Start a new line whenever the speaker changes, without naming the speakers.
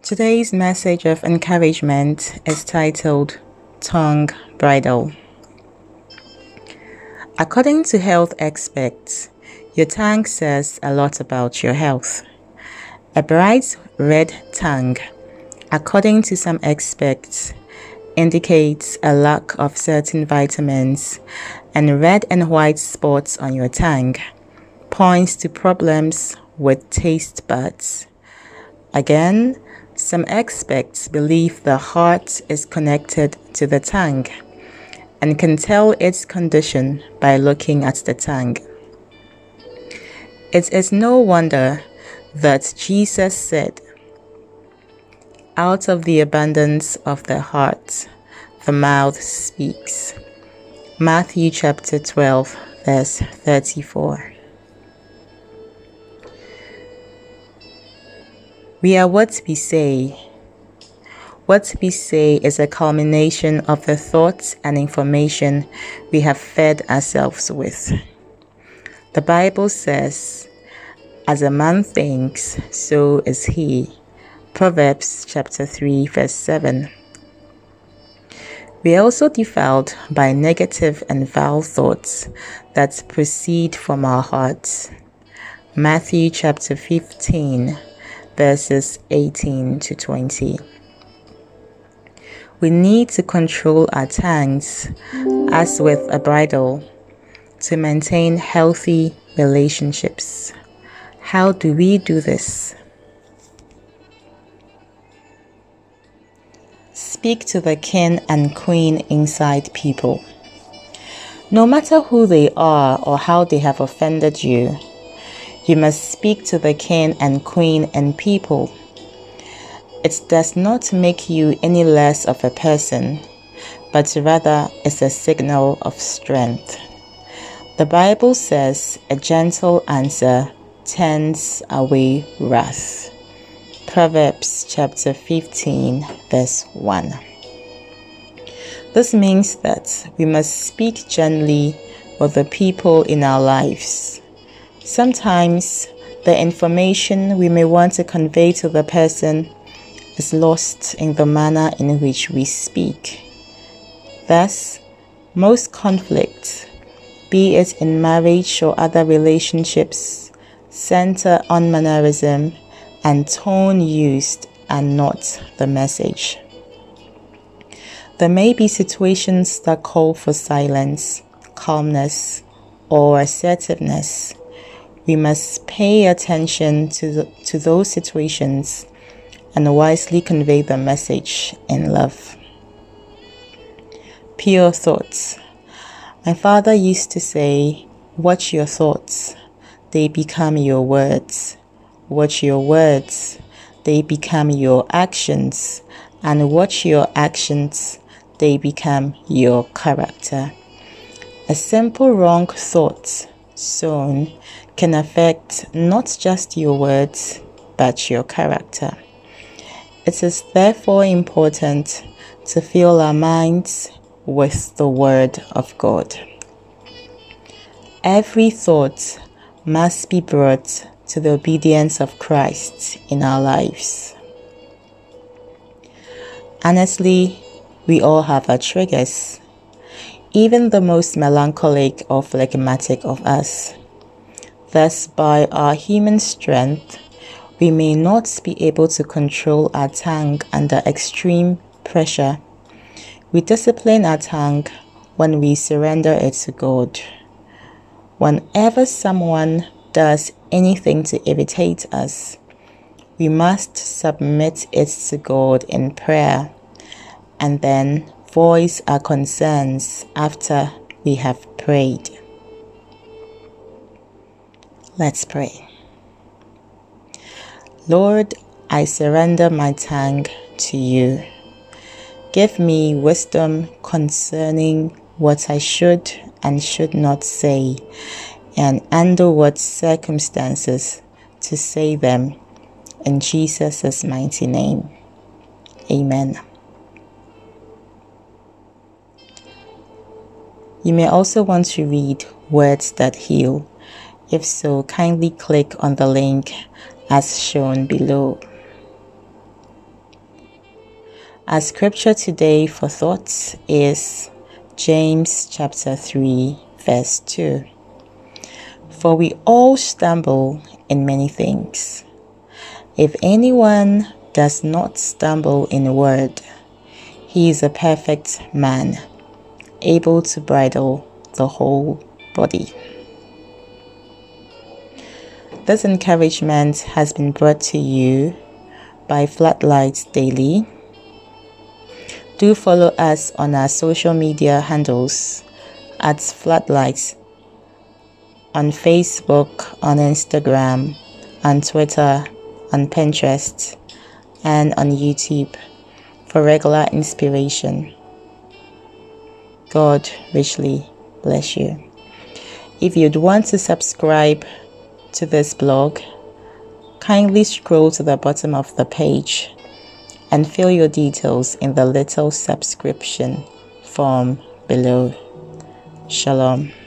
Today's message of encouragement is titled Tongue Bridle. According to health experts, your tongue says a lot about your health. A bright red tongue, according to some experts, indicates a lack of certain vitamins, and red and white spots on your tongue points to problems with taste buds. Again, some experts believe the heart is connected to the tongue and can tell its condition by looking at the tongue. It is no wonder that Jesus said, "Out of the abundance of the heart, the mouth speaks." Matthew chapter 12, verse 34. We are what we say. What we say is a culmination of the thoughts and information we have fed ourselves with. The Bible says, "As a man thinks, so is he." Proverbs chapter 3, verse 7. We are also defiled by negative and vile thoughts that proceed from our hearts. Matthew chapter 15, verses 18 to 20. We need to control our tongues, as with a bridle, to maintain healthy relationships. How do we do this? Speak to the king and queen inside people. No matter who they are or how they have offended you, you must speak to the king and queen and people. It does not make you any less of a person, but rather is a signal of strength. The Bible says a gentle answer turns away wrath. Proverbs chapter 15, verse 1. This means that we must speak gently with the people in our lives. Sometimes the information we may want to convey to the person is lost in the manner in which we speak. Thus, most conflicts, be it in marriage or other relationships, center on mannerism and tone used and not the message. There may be situations that call for silence, calmness, or assertiveness. We must pay attention to those situations and wisely convey the message in love. Pure thoughts. My father used to say, "Watch your thoughts, they become your words. Watch your words, they become your actions. And watch your actions, they become your character." A simple wrong thought sown can affect not just your words, but your character. It is therefore important to fill our minds with the Word of God. Every thought must be brought to the obedience of Christ in our lives. Honestly, we all have our triggers, even the most melancholic or phlegmatic of us. Thus, by our human strength, we may not be able to control our tongue under extreme pressure. We discipline our tongue when we surrender it to God. Whenever someone does anything to irritate us, we must submit it to God in prayer and then voice our concerns after we have prayed. Let's pray. Lord, I surrender my tongue to you. Give me wisdom concerning what I should and should not say, and under what circumstances to say them. In Jesus' mighty name. Amen. You may also want to read Words That Heal. If so, kindly click on the link as shown below. Our scripture today for thoughts is James chapter 3 verse 2. For we all stumble in many things. If anyone does not stumble in word, he is a perfect man, able to bridle the whole body. This encouragement has been brought to you by Floodlights Daily. Do follow us on our social media handles at Floodlights on Facebook, on Instagram, on Twitter, on Pinterest, and on YouTube for regular inspiration. God richly bless you. If you'd want to subscribe to this blog, kindly scroll to the bottom of the page and fill your details in the little subscription form below. Shalom.